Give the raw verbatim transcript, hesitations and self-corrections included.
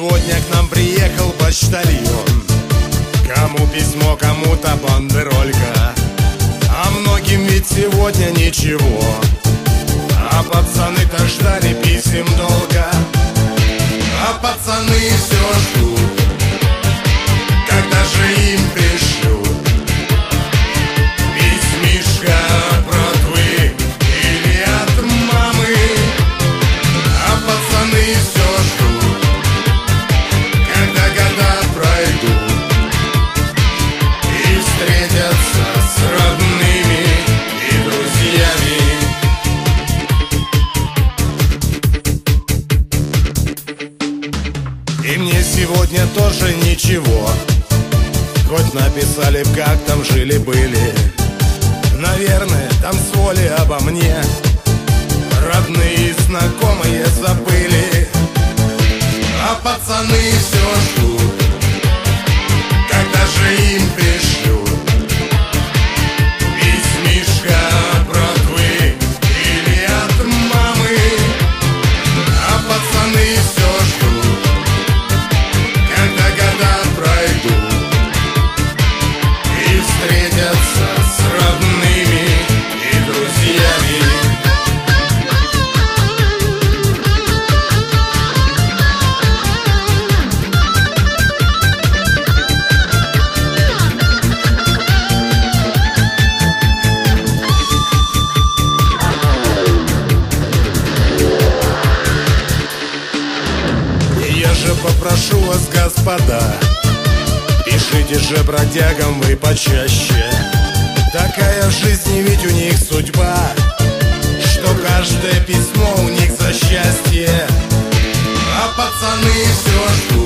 сегодня к нам приехал почтальон. Кому письмо, кому-то бандеролька, а многим ведь сегодня ничего. А пацаны-то ждали писем долго, а пацаны все ждут, когда же им пришлют письмишко от братвы или от мамы. А пацаны все ждут, когда года пройдут и встретятся с родными и друзьями. И мне сегодня тоже ничего, хоть написали б, как там жили-были. Наверное, там с воли обо мне родные и знакомые забыли. А пацаны все ждут, когда же им пришлют письмишко от братвы или от мамы. А пацаны все ждут, когда года пройдут и встретятся с родными и друзьями. Я же попрошу вас, господа, пишите же бродягам вы почаще. Такая в жизни ведь у них судьба, что каждое письмо у них за счастье. А пацаны все ждут,